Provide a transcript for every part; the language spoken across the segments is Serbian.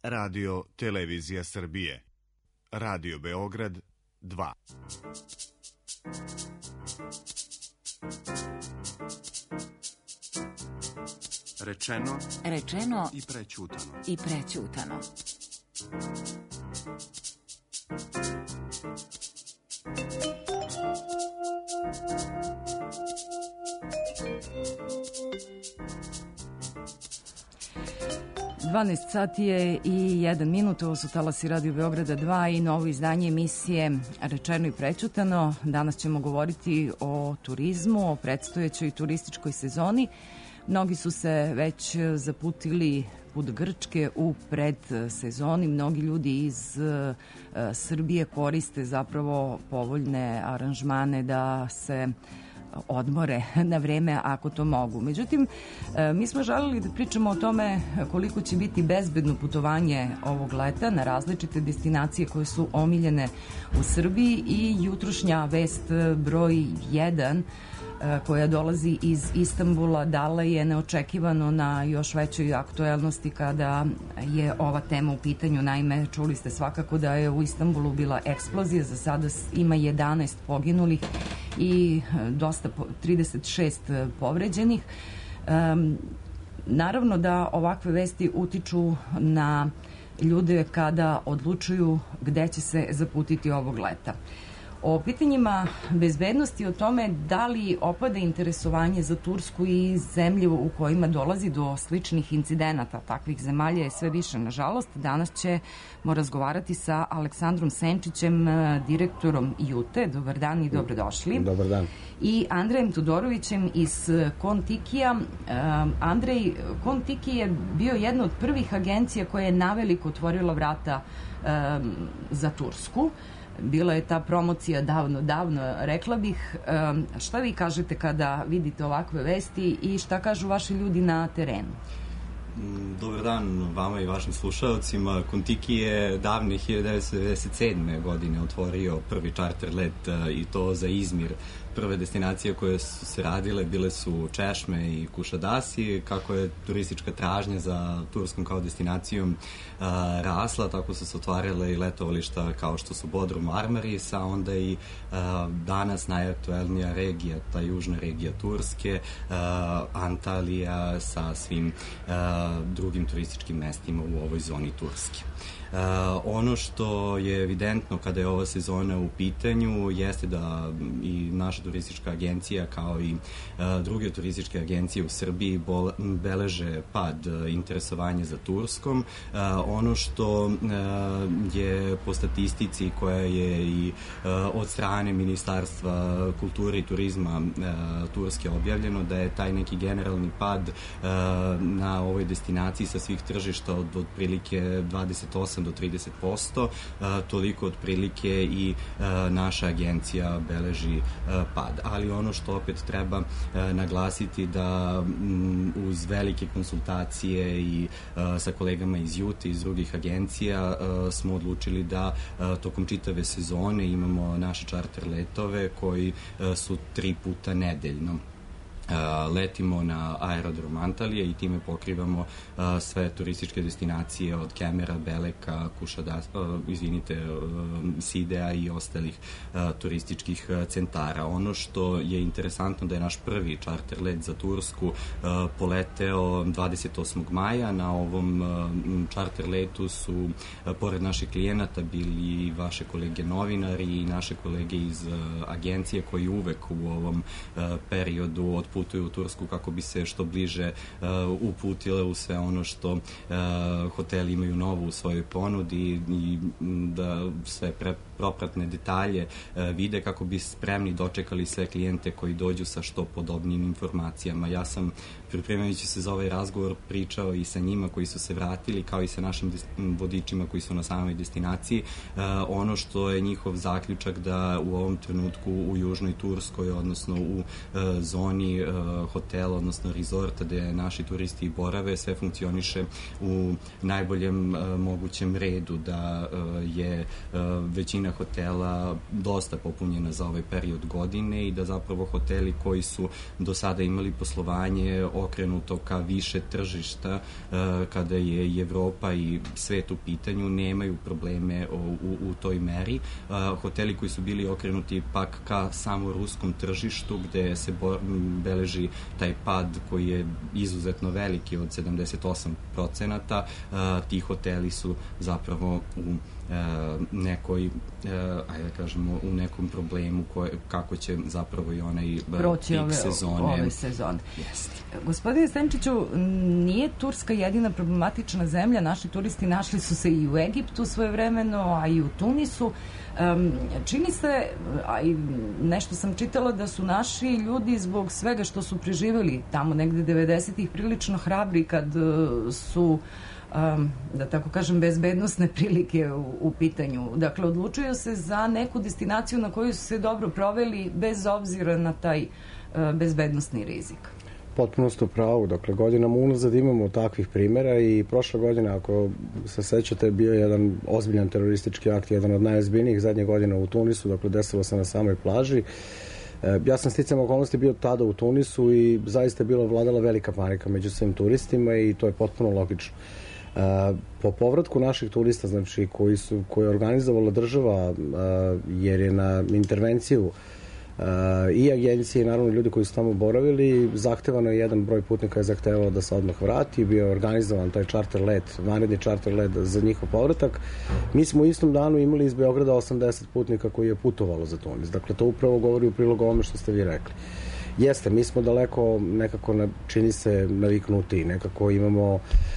Radio Televizija Srbije. Radio Beograd 2. Rečeno i prećutano. 12 sati je i 1 minut, ovo su talasi Radio Beograda 2 i novo izdanje emisije Rečeno i prećutano. Danas ćemo govoriti o turizmu, o predstojećoj turističkoj sezoni. Mnogi su se već zaputili put Grčke u predsezoni. Mnogi ljudi iz Srbije koriste zapravo povoljne aranžmane da se odmore na vreme ako to mogu. Međutim, mi smo želeli da pričamo o tome koliko će biti bezbedno putovanje ovog leta na različite destinacije koje su omiljene u Srbiji i jutrošnja vest broj 1 koja dolazi iz Istanbula dala je neočekivano na još većoj aktuelnosti kada je ova tema u pitanju. Naime, čuli ste svakako da je u Istanbulu bila eksplozija, za sada ima 11 poginulih i 36 povređenih. Naravno da ovakve vesti utiču na ljude kada odlučuju gde će se zaputiti ovog leta. O pitanjima bezbednosti, o tome da li opada interesovanje za Tursku i zemlje u kojima dolazi do sličnih incidenata, takvih zemalja je sve više, nažalost. Danas ćemo razgovarati sa Aleksandrom Senčićem, direktorom Jute. Dobar dan i dobrodošli. Dobar dan. I Andrejem Todorovićem iz Kontikija. Andrej, Kontiki je bio jedna od prvih agencija koja je naveliko otvorila vrata za Tursku. Bila je ta promocija davno, rekla bih. Šta vi kažete kada vidite ovakve vesti i šta kažu vaši ljudi na terenu? Dobar dan vama i vašim slušalcima. Kontiki je davne 1997. godine otvorio prvi čarter let i to za Izmir. Prve destinacije koje su se radile bile su Češme i Kušadasi. Kako je turistička tražnja za Turskom kao destinacijom rasla, tako su se otvarale i letovališta kao što su Bodrum, Marmaris, a onda i danas najaktuelnija regija, ta južna regija Turske, Antalija sa svim drugim turističkim mestima u ovoj zoni Turske. Ono što je evidentno kada je ova sezona u pitanju jeste da i naša turistička agencija kao i druge turističke agencije u Srbiji beleže pad interesovanja za Turskom. Ono što je po statistici koja je i od strane Ministarstva kulture i turizma Turske objavljeno, da je taj neki generalni pad na ovoj destinaciji sa svih tržišta od otprilike 28 do 30%, toliko otprilike i naša agencija beleži pad. Ali ono što opet treba naglasiti da uz velike konsultacije i sa kolegama iz Jute i iz drugih agencija smo odlučili da tokom čitave sezone imamo naše čarter letove koji su 3 puta nedeljno. Letimo na aerodrom Antalije i time pokrivamo sve turističke destinacije od Kemera, Beleka, Sidea i ostalih turističkih centara. Ono što je interesantno da je naš prvi čarter let za Tursku poleteo 28. maja. Na ovom čarter letu su pored naših klijenata bili vaše kolege novinari i naše kolege iz agencije koji uvek u ovom periodu putuju u Tursku kako bi se što bliže uputile u sve ono što hoteli imaju novo u svojoj ponudi i da sve propratne detalje vide kako bi spremni dočekali sve klijente koji dođu sa što podobnim informacijama. Ja sam pripremajući se za ovaj razgovor pričao i sa njima koji su se vratili, kao i sa našim vodičima koji su na samoj destinaciji. Ono što je njihov zaključak da u ovom trenutku u južnoj Turskoj, odnosno u zoni hotela, odnosno rezorta gde naši turisti borave, sve funkcioniše u najboljem mogućem redu, da je većina hotela dosta popunjena za ovaj period godine i da zapravo hoteli koji su do sada imali poslovanje okrenuto ka više tržišta kada je i Evropa i svet u pitanju, nemaju probleme u toj meri. Hoteli koji su bili okrenuti pak ka samo ruskom tržištu gde se beleži taj pad koji je izuzetno veliki od 78%, ti hoteli su zapravo u nekoj, ajde da kažemo, u nekom problemu kako će zapravo i onaj proći ove sezone. Gospodine Stenčiću, nije Turska jedina problematična zemlja, naši turisti našli su se i u Egiptu svojevremeno, a i u Tunisu. Čini se, a i nešto sam čitala, da su naši ljudi zbog svega što su preživeli tamo negde 90-ih prilično hrabri kad su da tako kažem, bezbednosne prilike u pitanju. Dakle, odlučuju se za neku destinaciju na koju su se dobro proveli bez obzira na taj bezbednosni rizik. Potpuno ste u pravu. Dakle, godinama unazad imamo takvih primjera i prošle godine, ako se sećate, bio jedan ozbiljan teroristički akt, jedan od najozbiljnijih zadnje godine u Tunisu, dakle, desilo se na samoj plaži. Ja sam sticajem okolnosti bio tada u Tunisu i zaista je bila vladala velika panika među svim turistima i to je potpuno logično. Po povratku naših turista, znači koji je organizovala država, jer je na intervenciju i agencije i naravno ljudi koji su tamo boravili, zahtevano je jedan broj putnika je zahtevao da se odmah vrati, bio je organizovan taj charter let, vanredni charter let za njihov povratak. Mi smo u istom danu imali iz Beograda 80 putnika koji je putovalo za Tunis. Dakle, to upravo govori u prilog ovome što ste vi rekli. Jeste, mi smo daleko nekako, čini se, naviknuti, nekako imamo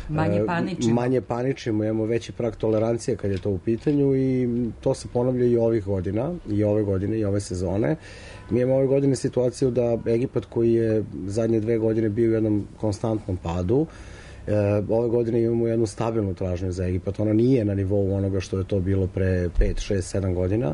manje paničimo, imamo veći prag tolerancije kad je to u pitanju i to se ponavlja i ovih godina, i ove godine, i ove sezone. Mi imamo ove godine situaciju da Egipat, koji je zadnje 2 godine bio u jednom konstantnom padu, ove godine imamo jednu stabilnu tražnju za Egipat. Ona nije na nivou onoga što je to bilo pre 5, 6, 7 godina,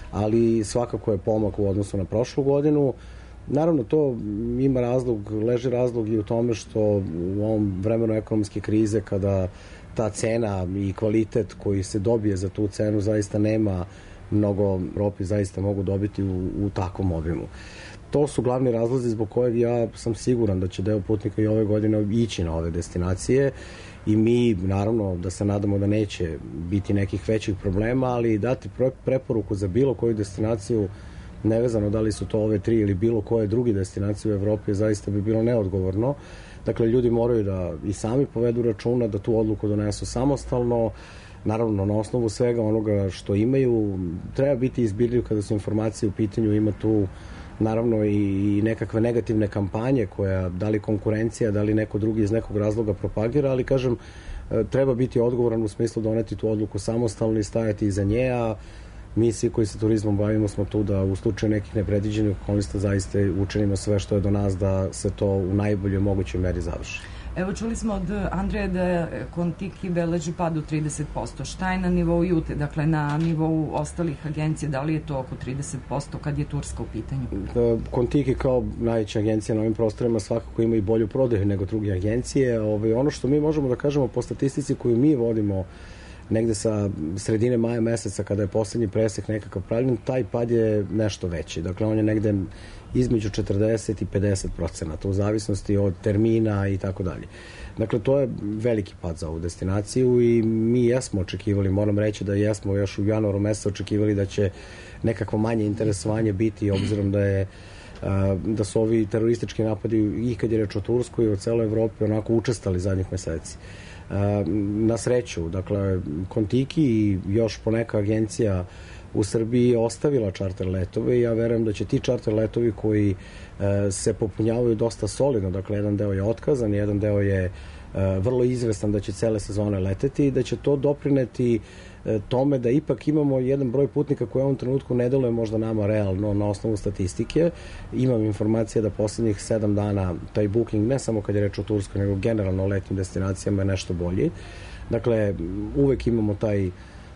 ali svakako je pomak u odnosu na prošlu godinu. Naravno, to ima leži razlog i u tome što u ovom vremenu ekonomske krize, kada ta cena i kvalitet koji se dobije za tu cenu zaista nema mnogo, Evropi zaista mogu dobiti u takvom obimu. To su glavni razlozi zbog kojeg ja sam siguran da će deo putnika i ove godine ići na ove destinacije i mi, naravno, da se nadamo da neće biti nekih većih problema, ali dati preporuku za bilo koju destinaciju, nevezano da li su to ove 3 ili bilo koje druge destinacije u Evropi, zaista bi bilo neodgovorno. Dakle, ljudi moraju da i sami povedu računa, da tu odluku donesu samostalno, naravno na osnovu svega onoga što imaju. Treba biti izbirljiv kada su informacije u pitanju, ima tu naravno i nekakve negativne kampanje koja, da li konkurencija, da li neko drugi iz nekog razloga propagira, ali kažem, treba biti odgovoran u smislu doneti tu odluku samostalno i stajati iza nje, a mi svi koji se turizmom bavimo smo tu da u slučaju nekih nepredviđenih okolnosti zaista učinimo sve što je do nas da se to u najboljoj mogućoj meri završi. Evo, čuli smo od Andreja da Kontiki beleži pad u 30%. Šta je na nivou Jute, dakle na nivou ostalih agencija, da li je to oko 30% kad je Turska u pitanju? Kontiki kao najveća agencija na ovim prostorima svakako ima i bolju prodaju nego druge agencije. Ono što mi možemo da kažemo po statistici koju mi vodimo negde sa sredine maja meseca, kada je poslednji presek nekakav pravljen, taj pad je nešto veći. Dakle, on je negde između 40 i 50%, u zavisnosti od termina i tako dalje. Dakle, to je veliki pad za ovu destinaciju i mi jesmo očekivali, moram reći da jesmo još u januaru mesecu očekivali da će nekakvo manje interesovanje biti, obzirom da su ovi teroristički napadi i kad je reč o Turskoj i o celoj Evropi onako učestali zadnjih meseci. Na sreću, dakle, Kontiki i još poneka agencija u Srbiji je ostavila čarter letove i ja verujem da će ti čarter letovi koji se popunjavaju dosta solidno, dakle, jedan deo je otkazan, jedan deo je vrlo izvestan da će cele sezone leteti i da će to doprineti tome da ipak imamo jedan broj putnika koji u ovom trenutku ne deluje možda nama realno na osnovu statistike. Imam informacije da poslednjih 7 dana taj booking, ne samo kad je reč o Turskoj, nego generalno o letnim destinacijama je nešto bolji. Dakle, uvek imamo taj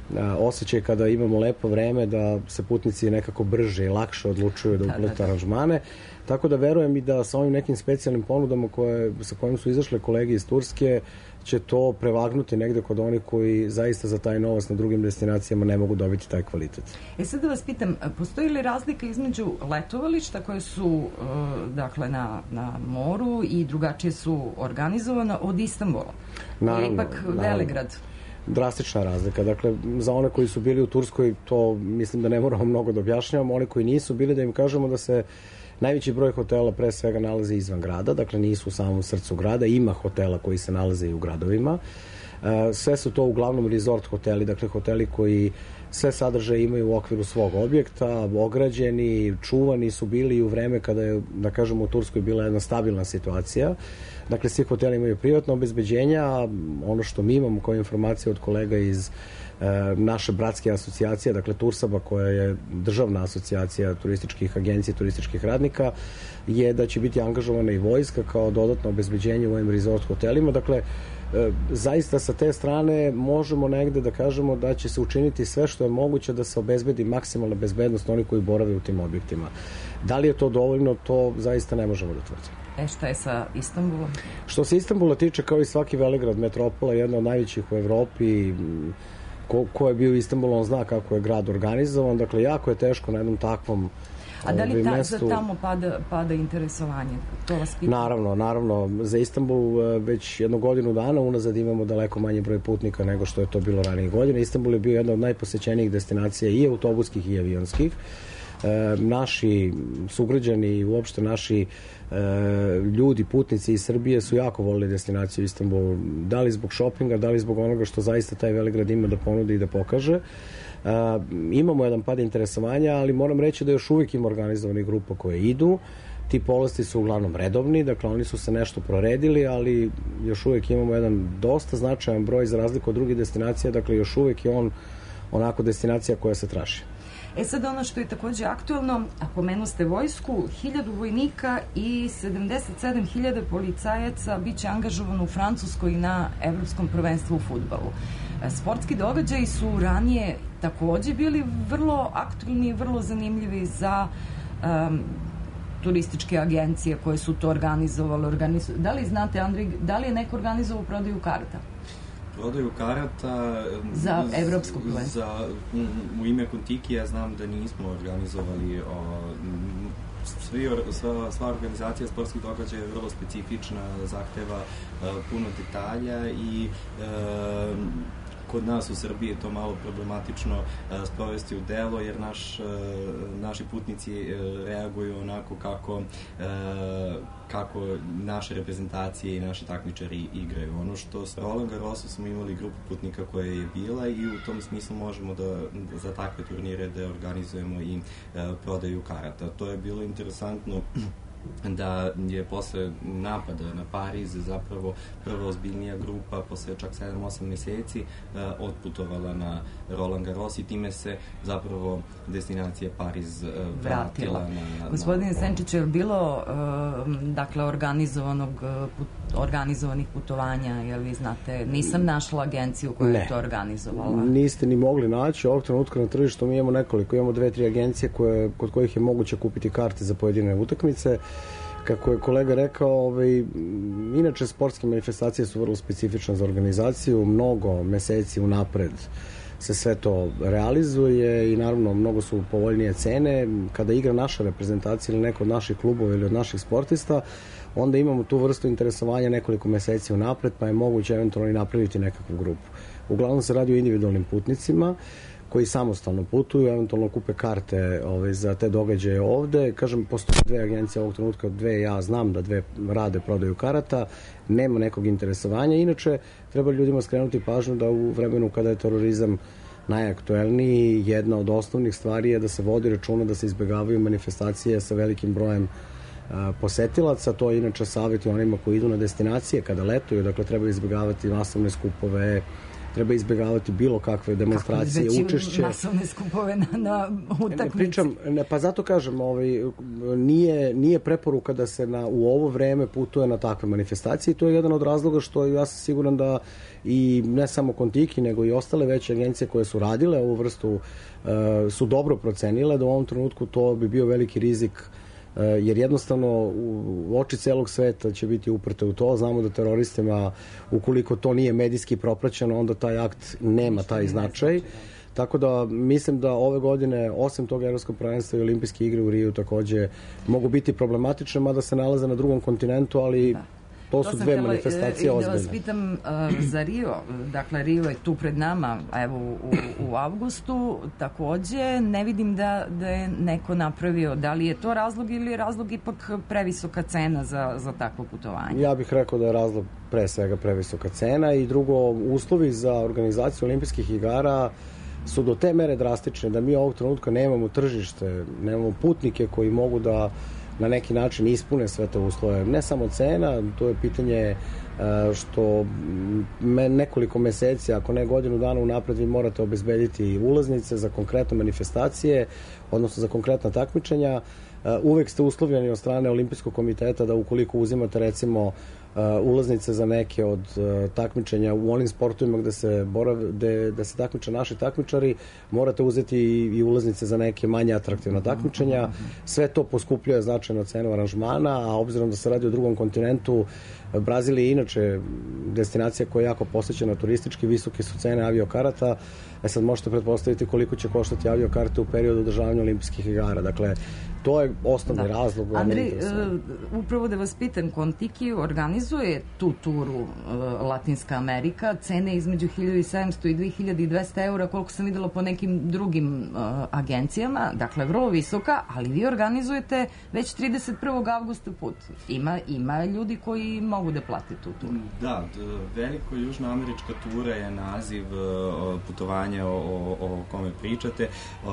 osjećaj kada imamo lepo vreme da se putnici nekako brže i lakše odlučuju da uplete aranžmane. Tako da verujem i da sa ovim nekim specijalnim ponudama sa kojim su izašle kolege iz Turske će to prevagnuti negde kod onih koji zaista za taj novac na drugim destinacijama ne mogu dobiti taj kvalitet. Sad da vas pitam, postoji li razlika između letovališta koje su dakle na moru i drugačije su organizovana od Istanbula? Naravno, ipak Velegrad. Drastična razlika. Dakle, za one koji su bili u Turskoj, to mislim da ne moramo mnogo da objašnjavamo. Oni koji nisu bili, da im kažemo da se najveći broj hotela pre svega nalazi izvan grada, dakle nisu u samom srcu grada, ima hotela koji se nalaze i u gradovima. Sve su to uglavnom resort hoteli, dakle hoteli koji sve sadržaje imaju u okviru svog objekta, ograđeni, čuvani su bili i u vreme kada je, da kažemo, u Turskoj bila jedna stabilna situacija. Dakle, svi hoteli imaju privatno obezbeđenja, ono što mi imamo kao informacije od kolega iz naše bratske asocijacije, dakle Tursaba, koja je državna asocijacija turističkih agencija, turističkih radnika, je da će biti angažovana i vojska kao dodatno obezbeđenje u ovim resort hotelima. Dakle, zaista sa te strane možemo negde da kažemo da će se učiniti sve što je moguće da se obezbedi maksimalna bezbednost onih koji borave u tim objektima. Da li je to dovoljno, to zaista ne možemo da tvrdimo. Šta je sa Istanbulom? Što se Istanbula tiče, kao i svaki Velegrad, metropola, jedna od najvećih u Evropi, ko je bio u Istanbulu, on zna kako je grad organizovan, dakle jako je teško na jednom takvom A da li mestu... za tamo pada interesovanje? To vas pitam. Naravno. Za Istanbul već jednu godinu dana unazad imamo daleko manje broj putnika nego što je to bilo ranije godine. Istanbul je bio jedna od najposećenijih destinacija i autobuskih i avionskih. Naši sugrađani i uopšte naši ljudi, putnici iz Srbije su jako volili destinaciju Istanbul, da li zbog šopinga, da li zbog onoga što zaista taj Velegrad ima da ponudi i da pokaže. Imamo jedan pad interesovanja, ali moram reći da još uvijek ima organizovanih grupa koje idu. Ti polasti su uglavnom redovni, dakle oni su se nešto proredili, ali još uvijek imamo jedan dosta značajan broj za razliku od drugih destinacija, dakle još uvijek je on onako destinacija koja se traži. Sad ono što je takođe aktuelno, a pomenuste vojsku, 1000 vojnika i 77.000 policajaca biće angažovano u Francuskoj na Evropskom prvenstvu u fudbalu. Sportski događaji su ranije takođe bili vrlo aktuelni i vrlo zanimljivi za turističke agencije koje su to organizovale. Da li znate, Andrej, da li je neko organizovao prodaju karta? Prodaju karata za evropsko prvenstvo. U ime Kontikija znam da nismo organizovali sva organizacija sportskih događaja je vrlo specifična, zahteva puno detalja i kod nas u Srbiji je to malo problematično sprovesti u delo, jer naši putnici reaguju onako kako naše reprezentacije i naši takmičari igraju. Ono što sa Roland Garrosom smo imali grupu putnika koja je bila i u tom smislu možemo da za takve turnire da organizujemo i prodaju karata. To je bilo interesantno da je posle napada na Pariz zapravo prva ozbiljnija grupa posle čak 7-8 meseci otputovala na Roland Garros i time se zapravo destinacija Pariz vratila na... Gospodine Senčić, je li bilo dakle organizovanih putovanja, jel vi znate? Nisam našla agenciju koja je to organizovala. Niste ni mogli naći. Ovog trenutka na tržištu mi imamo nekoliko. Imamo 2-3 agencije kod kojih je moguće kupiti karte za pojedine utakmice. Kako je kolega rekao, inače sportske manifestacije su vrlo specifične za organizaciju, mnogo meseci unapred se sve to realizuje i naravno mnogo su povoljnije cene. Kada igra naša reprezentacija ili neko od naših klubova ili od naših sportista, onda imamo tu vrstu interesovanja nekoliko meseci unapred, pa je moguće eventualno i napraviti nekakvu grupu. Uglavnom se radi o individualnim putnicima koji samostalno putuju, eventualno kupe karte za te događaje ovde. Kažem, postoje 2 agencije ovog trenutka, 2 ja znam da 2 rade prodaju karata, nema nekog interesovanja. Inače, treba ljudima skrenuti pažnju da u vremenu kada je terorizam najaktuelniji, jedna od osnovnih stvari je da se vodi računa da se izbegavaju manifestacije sa velikim brojem posetilaca. To je inače savjet onima koji idu na destinacije kada letuju, dakle treba izbegavati masovne skupove, treba izbjegavati bilo kakve demonstracije, učešće. Masovne skupove na utakmici. Pa zato kažem, nije preporuka da se u ovo vreme putuje na takve manifestacije i to je jedan od razloga što ja sam siguran da i ne samo Kontiki, nego i ostale veće agencije koje su radile ovu vrstu su dobro procenile da u ovom trenutku to bi bio veliki rizik, jer jednostavno u oči celog sveta će biti uprte u to. Znamo da teroristima, ukoliko to nije medijski propraćeno, onda taj akt nema taj značaj. Tako da mislim da ove godine, osim tog evropskog prvenstva i olimpijske igre u Riju takođe mogu biti problematične, mada se nalaze na drugom kontinentu, ali to su dve manifestacije ozbiljne. Da vas pitam za Rio, dakle Rio je tu pred nama, evo u avgustu, takođe ne vidim da je neko napravio, da li je to razlog ili je razlog ipak previsoka cena za takvo putovanje? Ja bih rekao da je razlog pre svega previsoka cena i drugo, uslovi za organizaciju olimpijskih igara su do te mere drastične da mi ovog trenutka nemamo tržište, nemamo putnike koji mogu da na neki način ispune sve te uslove. Ne samo cena, to je pitanje što nekoliko meseci, ako ne godinu dana unapred, vi morate obezbediti ulaznice za konkretne manifestacije, odnosno za konkretna takmičenja. Uvek ste uslovljeni od strane Olimpijskog komiteta da ukoliko uzimate recimo ulaznice za neke od takmičenja u onim sportovima gde se takmiče naši takmičari, morate uzeti i ulaznice za neke manje atraktivna takmičenja. Sve to poskupljuje značajno cenu aranžmana, a obzirom da se radi o drugom kontinentu, Brazil je inače destinacija koja je jako posećena turistički, visoke su cene aviokarata. Sad možete pretpostaviti koliko će koštati aviokarte u periodu održavanja olimpijskih igara. Dakle, to je osnovni razlog. Andrej, upravo da vas pitam, Kontiki organizuje tu turu Latinska Amerika, cene između 1700 i 2200 eura, koliko sam videla po nekim drugim agencijama, dakle vrlo visoka, ali vi organizujete već 31. avgusta put. Ima ljudi koji mogu da plate tu turu. Da, veliko južnoamerička tura je naziv putovanja o kome pričate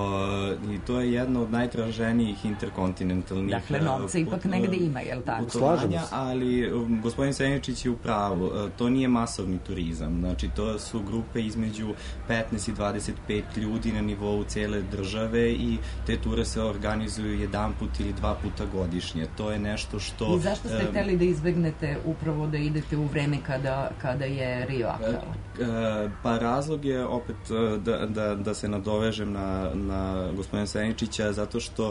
i to je jedna od najtraženijih interkontinentalnih dakle, novca ipak negde ima, je li tako? Putovanja, ali gospodin Seničić je u pravu. To nije masovni turizam. Znači, to su grupe između 15 i 25 ljudi na nivou cele države i te ture se organizuju jedan put ili dva puta godišnje. To je nešto što... I zašto ste hteli da izbegnete upravo da idete u vreme kada je Rio aktualan? Pa razlog je opet da se nadovežem na gospodina Seničića, zato što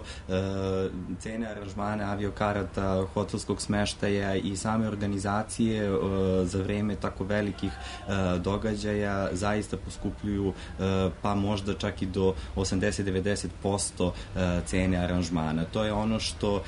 cene aranžmana, aviokarata, hotelskog smeštaja i same organizacije za vreme tako velikih događaja zaista poskupljuju pa možda čak i do 80-90% cene aranžmana. To je ono što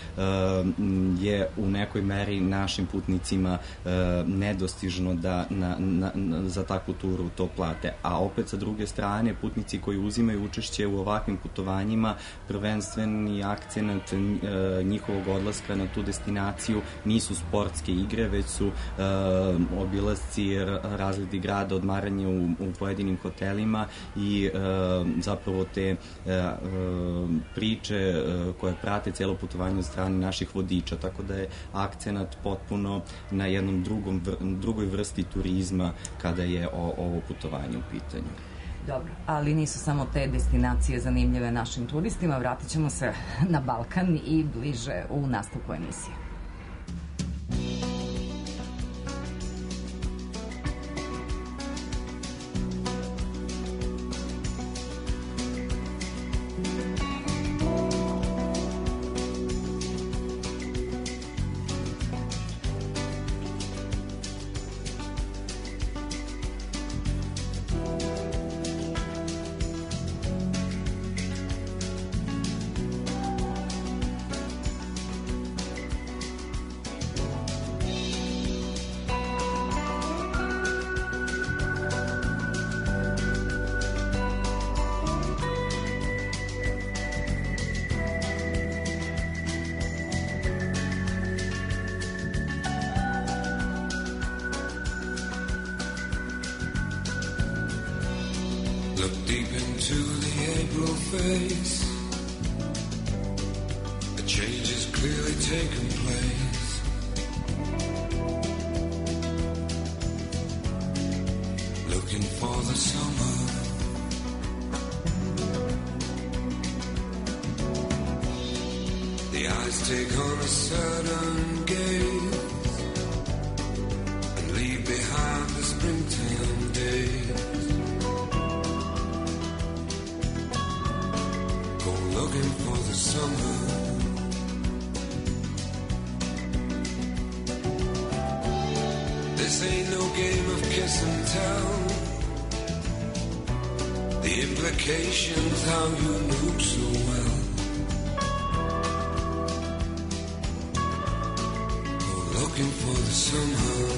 je u nekoj meri našim putnicima nedostižno da za takvu turu to plate. A opet sa druge strane, putnici koji uzimaju učešće u ovakvim putovanjima, prvenstveni akcenat njihovog odlaska na tu destinaciju nisu sportske igre, već su obilasci razgledi grada, odmaranje u pojedinim hotelima i zapravo te priče koje prate celo putovanje od strane naših vodiča, tako da je akcenat potpuno na jednom drugoj vrsti turizma kada je ovo putovanje u pitanju. Dobro, ali nisu samo te destinacije zanimljive našim turistima, vratit ćemo se na Balkan i bliže u nastavku emisije. Look deep into the April face. A change has clearly taken place. Look looking for the summer. The eyes take on a certain gaze and leave behind the springtime days. Go looking for the summer. This ain't no game of kiss and tell. The implications how you move so well. Go looking for the summer.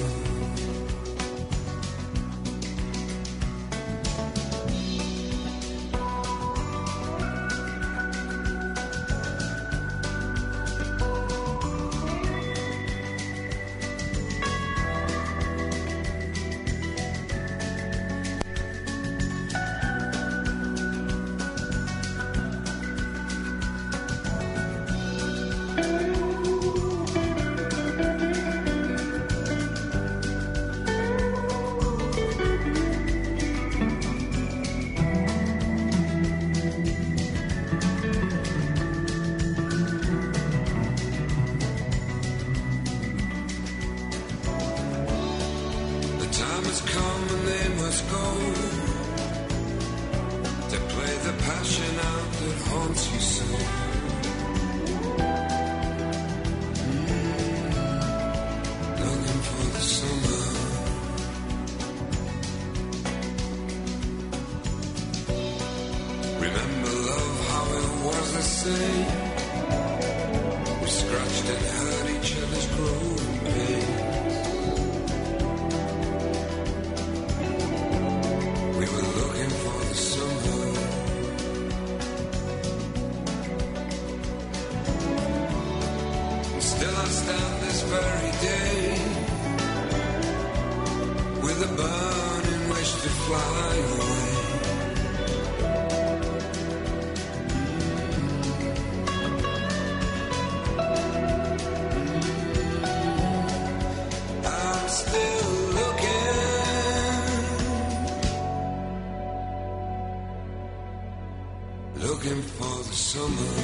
Looking for the summer.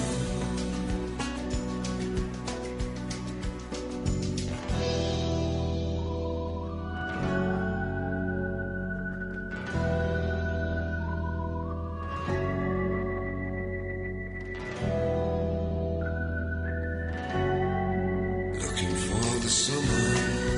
Looking for the summer.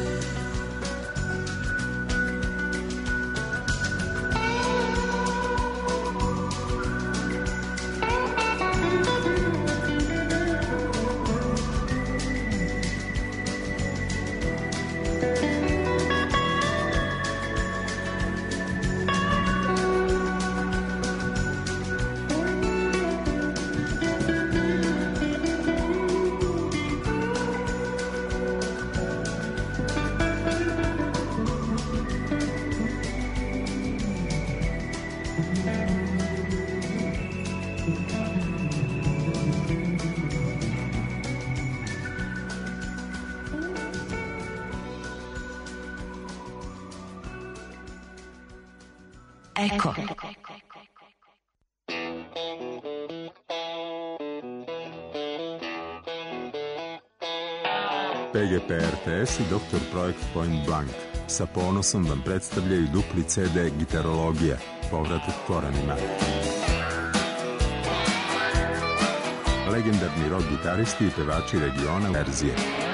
Eko. PGP RTS i Dr. Projekt Point Blank sa ponosom vam predstavljaju dupli CD Gitarologija, povratak korenima. Legendarni rock gitaristi i pevači regiona verzije.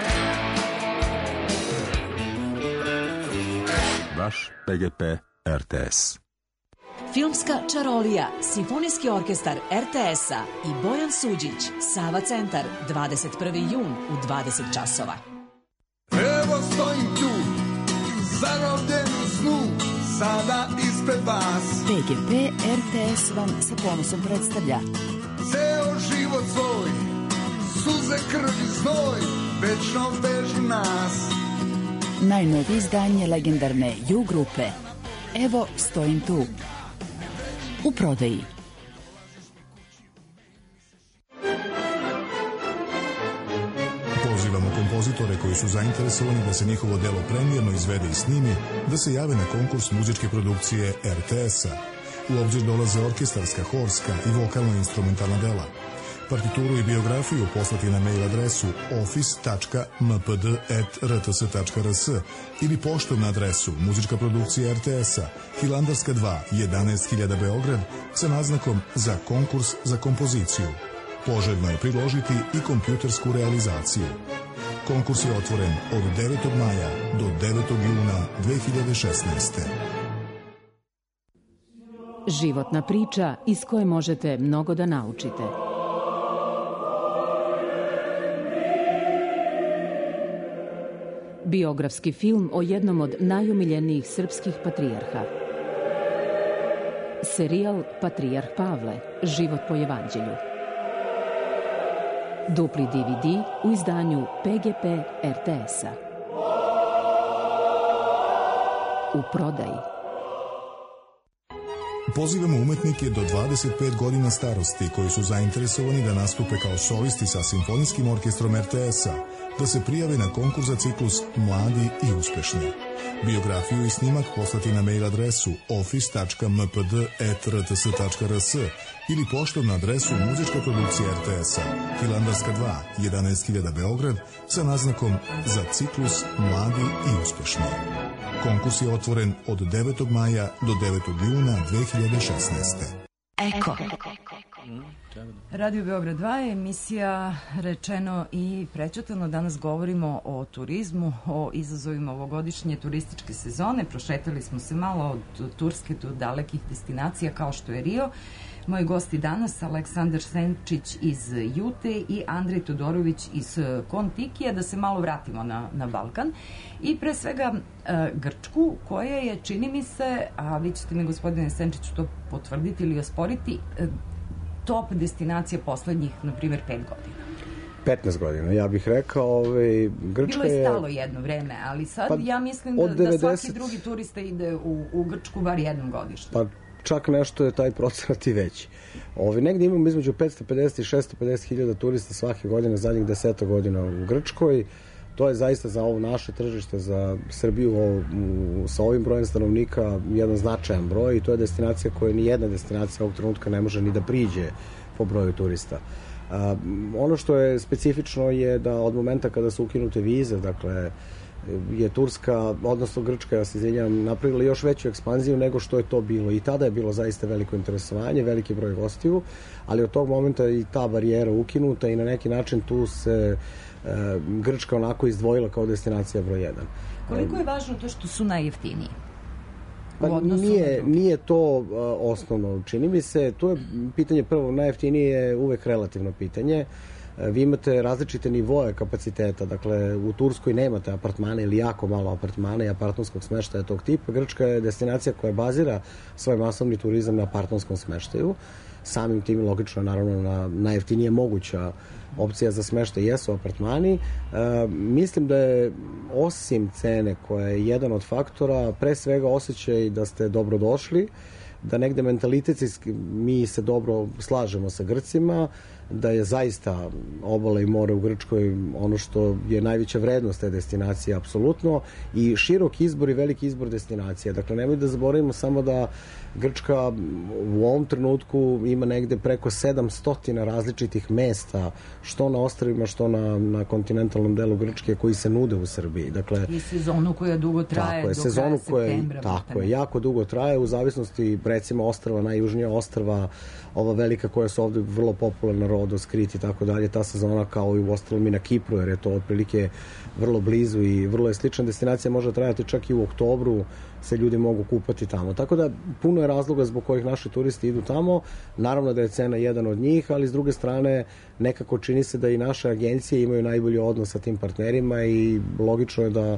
Vaš PGP RTS. Filmska čarolija, Simfonijski orkestar RTS-a i Bojan Suđić, Sava centar, 21. jun u 20 časova. Evo stojim tu, zarobljen u snu, sada ispred vas. PGP RTS vam sa ponosom predstavlja Ceo život svoj, suze, krv i znoj, večno vežu nas. najnovije izdanje legendarne U grupe Evo stojim tu. U prodaji. Pozivamo kompozitora autore koji su zainteresovani da se njihovo delo premijerno izvede i snimi, da se jave na konkurs muzičke produkcije RTS-a. U obzir dolaze orkestarska, horska i vokalno-instrumentalna dela. Partituru i biografiju poslati na mail adresu office.mpd@rts.rs ili poštom na adresu Muzička produkcija RTS-a, Hilandarska 2, 11.000 Beograd, sa naznakom za konkurs za kompoziciju. Poželjno je priložiti i kompjutersku realizaciju. Konkurs je otvoren od 9. maja do 9. juna 2016. Životna priča iz koje možete mnogo da naučite. Biografski film o jednom od najomiljenijih srpskih patrijarha. Serijal Patrijarh Pavle, život po evanđelju. Dupli DVD u izdanju PGP RTS-a. U prodaji. Pozivamo umetnike do 25 godina starosti koji su zainteresovani da nastupe kao solisti sa Simfonijskim orkestrom RTS-a, da se prijave na konkurs za ciklus Mladi i uspešni. Biografiju i snimak poslati na mail adresu office.mpd@rts.rs ili poštom na adresu Muzička produkcija RTS-a, Hilandarska 2, 11.000 Beograd, sa naznakom za ciklus Mladi i uspešni. Konkurs je otvoren od 9. maja do 9. juna 2016. Eko. Radio Beograd 2 je emisija Rečeno i prećutano. Danas govorimo o turizmu, o izazovima ovogodišnje turističke sezone. Prošetali smo se malo od Turske do dalekih destinacija kao što je Rio. Moji gosti danas, Aleksandar Senčić iz Jute i Andrej Todorović iz Kontikija, da se malo vratimo na Balkan. I pre svega Grčku, koja je, čini mi se, a vi ćete mi, gospodine Senčiću, to potvrditi ili osporiti, top destinacija poslednjih, na primjer, 5 godina. 15 godina, ja bih rekao. Grčka bilo je stalo jedno vreme, ali sad ja mislim da svaki drugi turista ide u Grčku bar jednom godišnje. Pa čak nešto je taj procenat i veći. Negdje imamo između 550 i 650 hiljada turista svake godine, zadnjih 10 godina u Grčkoj. To je zaista za ovo naše tržište, za Srbiju sa ovim brojem stanovnika jedan značajan broj i to je destinacija koja ni jedna destinacija ovog trenutka ne može ni da priđe po broju turista. Ono što je specifično je da od momenta kada su ukinute vize, dakle, je Turska, odnosno Grčka, ja se izvinjam, napravila još veću ekspanziju nego što je to bilo. I tada je bilo zaista veliko interesovanje, veliki broj gostiju, ali od tog momenta i ta barijera ukinuta i na neki način tu se Grčka onako izdvojila kao destinacija broj 1. Koliko je važno to što su najjeftiniji? Pa nije to osnovno, čini mi se. To je pitanje prvo, najjeftinije je uvek relativno pitanje. Vi imate različite nivoje kapaciteta, dakle u Turskoj nemate apartmane ili jako malo apartmana i apartmanskog smeštaja tog tipa. Grčka je destinacija koja bazira svoj masovni turizam na apartmanskom smeštaju. Samim tim logično naravno na najjeftinije moguća opcija za smeštaj jesu apartmani. Mislim da je osim cene koja je jedan od faktora, pre svega osjećaj da ste dobro došli, da negde mentalitetski mi se dobro slažemo sa Grcima, da je zaista obala i more u Grčkoj ono što je najveća vrednost te destinacije, apsolutno, i širok izbor i veliki izbor destinacija. Dakle, nemoj da zaboravimo samo da Grčka u ovom trenutku ima negde preko 700 različitih mesta, što na ostrvima, što na kontinentalnom delu Grčke, koji se nude u Srbiji. Dakle, i sezonu koja dugo traje do kraja septembra. Tako je, jako dugo traje, u zavisnosti, recimo, ostrva, najjužnija ostrva, ova velika koja su ovde vrlo popularna, Rodos, Krit i tako dalje, ta sezona kao i u ostalom i na Kipru, jer je to otprilike vrlo blizu i vrlo je slična destinacija, može trajati čak i u oktobru, se ljudi mogu kupati tamo. Tako da puno je razloga zbog kojih naši turisti idu tamo. Naravno da je cena jedan od njih, ali s druge strane nekako čini se da i naše agencije imaju najbolji odnos sa tim partnerima i logično je da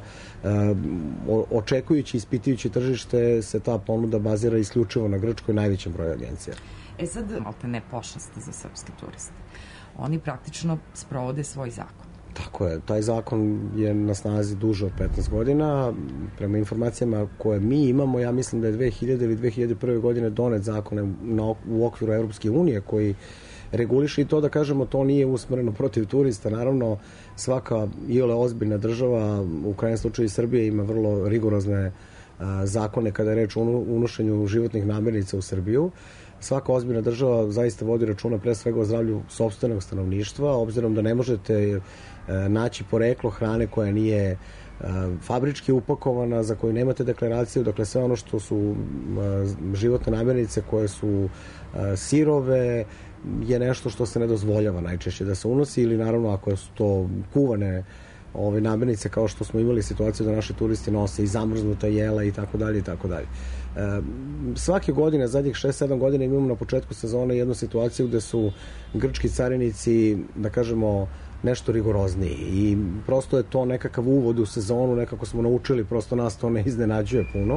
očekujući, ispitujući tržište se ta ponuda bazira isključivo na Grčkoj, najvećem broju agencija. Sad, malte ne pošast za srpske turiste. Oni praktično sprovode svoj zakon. Tako je, taj zakon je na snazi duže od 15 godina. Prema informacijama koje mi imamo, ja mislim da je 2000 ili 2001. godine donet zakon u okviru Evropske unije koji reguliše i to, da kažemo, to nije usmereno protiv turista. Naravno, svaka iole ozbiljna država, u krajnjem slučaju i Srbije, ima vrlo rigorozne zakone kada je reč o unošenju životnih namirnica u Srbiju. Svaka ozbiljna država zaista vodi računa pre svega o zdravlju sopstvenog stanovništva, obzirom da ne možete naći poreklo hrane koja nije fabrički upakovana, za koju nemate deklaraciju, dakle sve ono što su životne namirnice koje su sirove je nešto što se ne dozvoljava najčešće da se unosi, ili naravno ako su to kuvane ove namirnice, kao što smo imali situaciju da naši turisti nose i zamrznuta jela i tako dalje i tako dalje. Svake godine, zadnjih 6-7 godina imamo na početku sezone jednu situaciju gde su grčki carinici, da kažemo, nešto rigorozniji i prosto je to nekakav uvod u sezonu, nekako smo naučili, prosto nas to ne iznenađuje puno.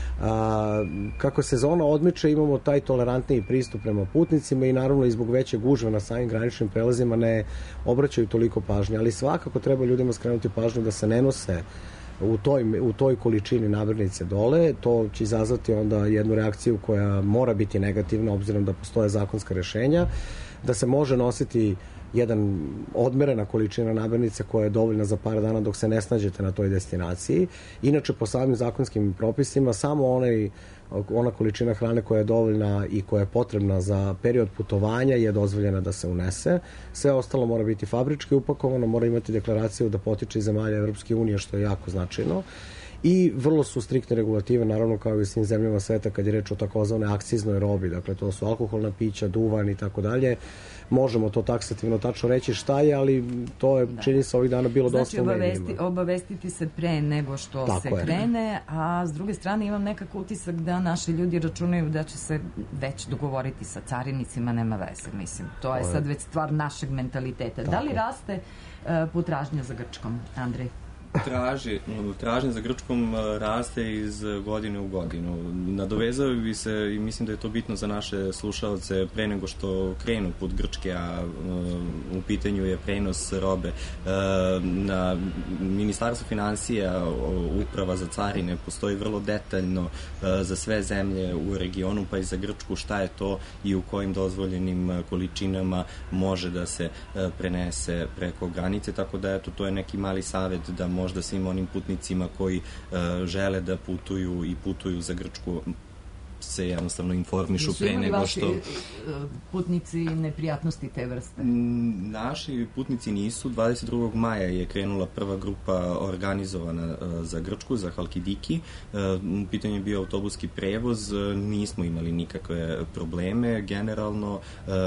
Kako sezona odmiče, imamo taj tolerantniji pristup prema putnicima i naravno i zbog veće gužve na samim graničnim prelazima ne obraćaju toliko pažnje, ali svakako treba ljudima skrenuti pažnju da se ne nose u toj količini namirnice dole. To će izazvati onda jednu reakciju koja mora biti negativna, obzirom da postoje zakonska rešenja, da se može nositi jedan odmerena količina namirnice koja je dovoljna za par dana dok se ne snađete na toj destinaciji. Inače, po samim zakonskim propisima, samo ona količina hrane koja je dovoljna i koja je potrebna za period putovanja je dozvoljena da se unese. Sve ostalo mora biti fabrički upakovano, mora imati deklaraciju da potiče iz zemalja Evropske unije, što je jako značajno. I vrlo su striktne regulative, naravno kao i u svim zemljama sveta kad je reč o takozvane akciznoj robi, dakle to su alkoholna pića, duvan i tako dalje. Možemo to taksativno tačno reći šta je, ali to je, čini se, ovih dana bilo dosta u medijima. Znači, obavestiti se pre nego što tako se krene, a s druge strane imam nekako utisak da naši ljudi računaju da će se već dogovoriti sa carinicima, nema veze, mislim. To je sad već stvar našeg mentaliteta. Tako. Da li raste potražnja za Grčkom, Andrej? Tražnja za Grčkom raste iz godine u godinu. Nadovezao bi se i mislim da je to bitno za naše slušaoce pre nego što krenu put Grčke, a u pitanju je prenos robe. Na Ministarstvu finansija, Uprava za carine, postoji vrlo detaljno za sve zemlje u regionu, pa i za Grčku, šta je to i u kojim dozvoljenim količinama može da se prenese preko granice, tako da eto, to je neki mali savet da možda svim onim putnicima koji žele da putuju i putuju za Grčku se jednostavno informišu pre nego što... Nisu imali vaši putnici neprijatnosti te vrste? Naši putnici nisu. 22. maja je krenula prva grupa organizovana za Grčku, za Halkidiki. U pitanju je bio autobuski prevoz. Nismo imali nikakve probleme. Generalno,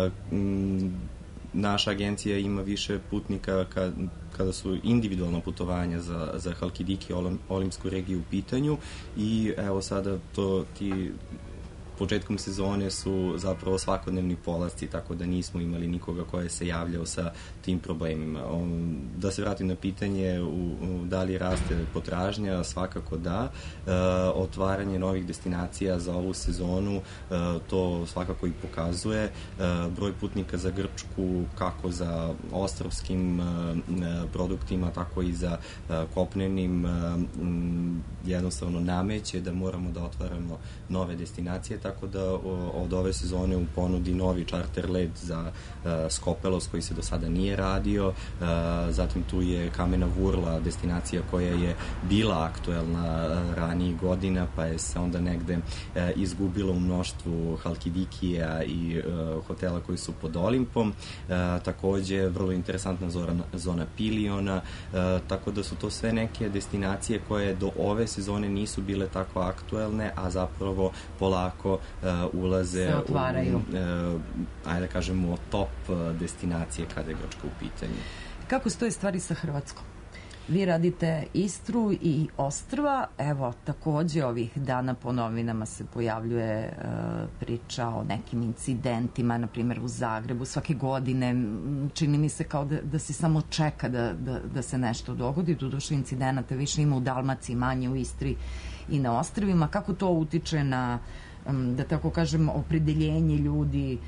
naša agencija ima više putnika kada su individualna putovanja za Halkidiki, Olimsku regiju u pitanju, i evo sada ti početkom sezone su zapravo svakodnevni polasci, tako da nismo imali nikoga ko je se javljao sa tim problemima. Da se vratim na pitanje da li raste potražnja, svakako da. Otvaranje novih destinacija za ovu sezonu to svakako i pokazuje. Broj putnika za Grčku, kako za ostrvskim produktima, tako i za kopnenim, jednostavno nameće da moramo da otvaramo nove destinacije, tako da od ove sezone u ponudi novi charter let za Skopelos koji se do sada nije radio, zatim tu je Kamena Vurla, destinacija koja je bila aktuelna ranijih godina, pa je se onda negde izgubila u mnoštvu Halkidikija i hotela koji su pod Olimpom. Takođe, vrlo interesantna zona Piliona, tako da su to sve neke destinacije koje do ove sezone nisu bile tako aktuelne, a zapravo polako ulaze ajde da kažemo top destinacije kada je Grčka u pitanju. Kako stoje stvari sa Hrvatskom? Vi radite Istru i Ostrva, evo takođe ovih dana po novinama se pojavljuje priča o nekim incidentima, na primjer u Zagrebu svake godine, čini mi se kao da se samo čeka da se nešto dogodi, doduše incidenata više ima u Dalmaciji, manje u Istri i na ostrvima. Kako to utiče na da tako kažem, opredeljenje ljudi,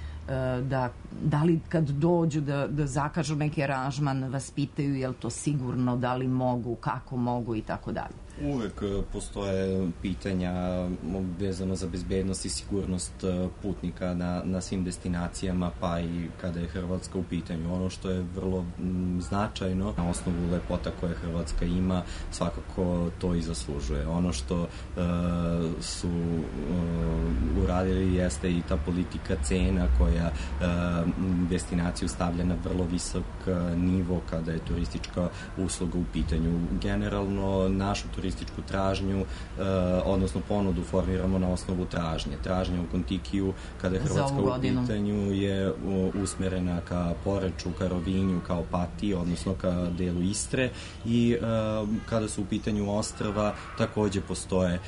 da li kad dođu da zakažu neki aranžman vas pitaju je li to sigurno, da li mogu, kako mogu i tako dalje? Uvek postoje pitanja vezano za bezbednost i sigurnost putnika na svim destinacijama, pa i kada je Hrvatska u pitanju. Ono što je vrlo značajno, na osnovu lepota koje Hrvatska ima, svakako to i zaslužuje. Ono što su uradili jeste i ta politika cena koja destinaciju stavlja na vrlo visok nivo kada je turistička usluga u pitanju. Generalno, našu turističku tražnju, odnosno ponudu formiramo na osnovu tražnje. Tražnja u Kontikiju, kada je Hrvatska u pitanju, je usmerena ka Poreču, ka Rovinju, ka Opatiji, odnosno ka delu Istre, i kada su u pitanju ostrva, takođe postoje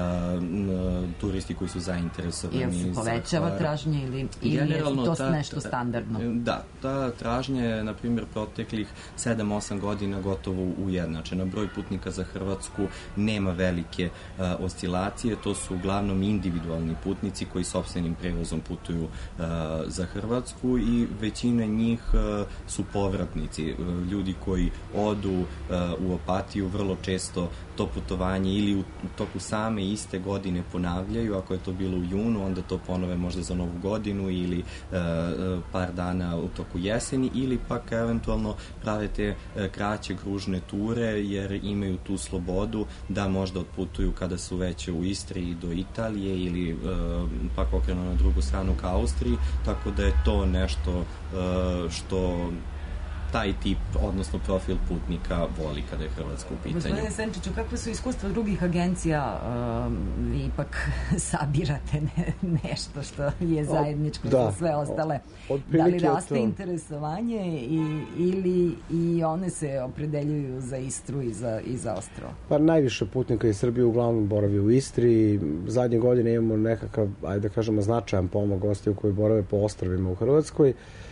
turisti koji su zainteresovani. Jel se povećava tražnje ili je to nešto standardno? Da, ta tražnja je, na primjer, proteklih 7-8 godina gotovo ujednačena. Broj putnika za Hrvatsku nema velike oscilacije, to su uglavnom individualni putnici koji sopstvenim prevozom putuju za Hrvatsku, i većina njih su povratnici, ljudi koji odu u Opatiju vrlo često to putovanje ili u toku same iste godine ponavljaju. Ako je to bilo u junu, onda to ponove možda za Novu godinu ili par dana u toku jeseni, ili pak eventualno prave te kraće kružne ture jer imaju tu slobodu da možda otputuju kada su već u Istri do Italije ili pak okrenu na drugu stranu ka Austriji, tako da je to nešto što taj tip, odnosno profil putnika voli kada je Hrvatska u pitanju. Gospodine Senčiću, kakve su iskustva drugih agencija? Vi ipak sabirate nešto što je zajedničko za sve ostale. Da li raste interesovanje ili i one se opredeljuju za Istru i za ostrvo? Pa najviše putnika iz Srbije uglavnom boravi u Istri. Zadnje godine imamo nekakav, ajde da kažemo, značajan pomak gostiju koji borave po ostrvima u Hrvatskoj.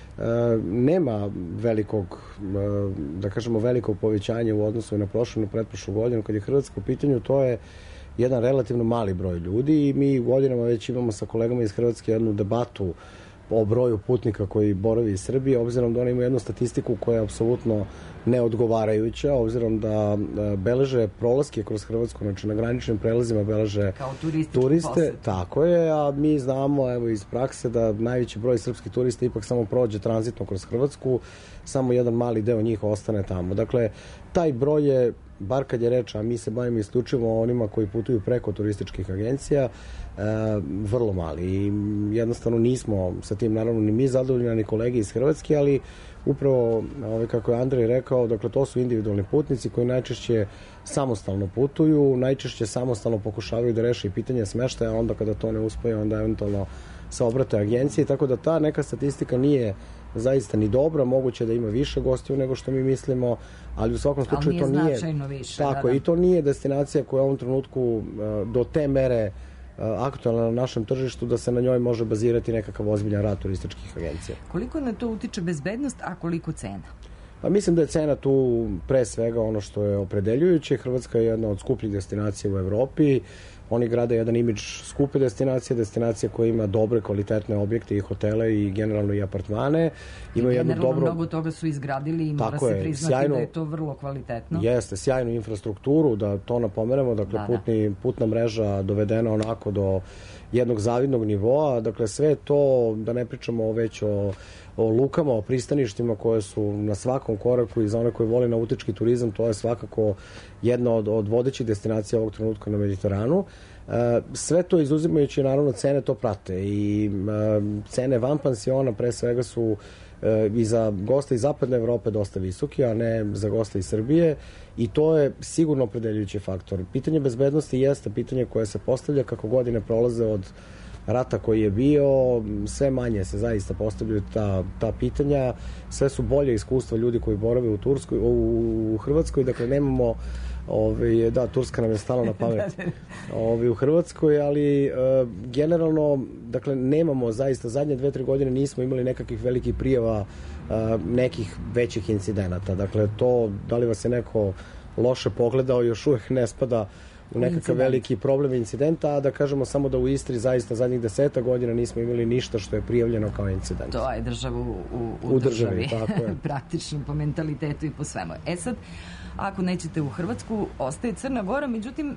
Nema velikog, da kažemo, velikog povećanja u odnosu na prošlu i pretprošlu godinu. Kad je Hrvatska u pitanju, to je jedan relativno mali broj ljudi i mi godinama već imamo sa kolegama iz Hrvatske jednu debatu o broju putnika koji boravi iz Srbije, obzirom da oni imaju jednu statistiku koja je apsolutno neodgovarajuća, obzirom da beleže prolaske kroz Hrvatsku, znači na graničnim prelazima beleže turiste, tako je, a mi znamo, evo, iz prakse da najveći broj srpskih turista ipak samo prođe tranzitno kroz Hrvatsku, samo jedan mali deo njih ostane tamo. Dakle, taj broj je, bar kad je reč, a mi se bavimo isključivo onima koji putuju preko turističkih agencija, vrlo mali. I jednostavno nismo sa tim, naravno, ni mi zadovoljni, ni kolege iz Hrvatske, ali upravo, kako je Andrej rekao, dakle, to su individualni putnici koji najčešće samostalno putuju, najčešće samostalno pokušavaju da reše i pitanje smeštaja, a onda kada to ne uspeje, onda eventualno se obrate agenciji, tako da ta neka statistika nije zaista ni dobra, moguće da ima više gostiju nego što mi mislimo, ali u svakom slučaju to nije značajno više. Tako, i to nije destinacija koja u ovom trenutku do te mere aktualna na našem tržištu da se na njoj može bazirati nekakav ozbiljan rad turističkih agencija. Koliko na to utiče bezbednost, a koliko cena? Pa mislim da je cena tu pre svega ono što je opredeljujuće. Hrvatska je jedna od skupljih destinacija u Evropi. Oni grade jedan imidž skupe destinacije koja ima dobre, kvalitetne objekte i hotele i generalno i apartmane. Generalno mnogo toga su izgradili i mora se priznati da je to vrlo kvalitetno. Jeste, sjajnu infrastrukturu, da to napomenemo, dakle putna mreža dovedena onako do jednog zavidnog nivoa, dakle sve to, da ne pričamo već o lukama, o pristaništima koje su na svakom koraku i za one koji vole nautički turizam, to je svakako jedna od vodećih destinacija ovog trenutka na Mediteranu. Sve to izuzimajući, naravno, cene to prate i cene van pansiona pre svega su i za goste iz zapadne Evrope dosta visoki, a ne za goste iz Srbije, i to je sigurno opredeljujući faktor. Pitanje bezbednosti jeste pitanje koje se postavlja kako godine prolaze od rata koji je bio, sve manje se zaista postavljaju ta pitanja, sve su bolje iskustva ljudi koji borave u Hrvatskoj, dakle nemamo da, Turska nam je stala na pamet u Hrvatskoj, ali generalno, dakle, nemamo zaista, zadnje 2-3 godine nismo imali nekakvih velikih prijava nekih većih incidenata. Dakle, to, da li vas je neko loše pogledao, još uvek ne spada nekakav veliki problem incidenta, a da kažemo samo da u Istri zaista zadnjih 10 godina nismo imali ništa što je prijavljeno kao incident. To je državu u državi. Tako je. Praktično po mentalitetu i po svemu. Sad, ako nećete u Hrvatsku, ostaje Crna Gora, međutim,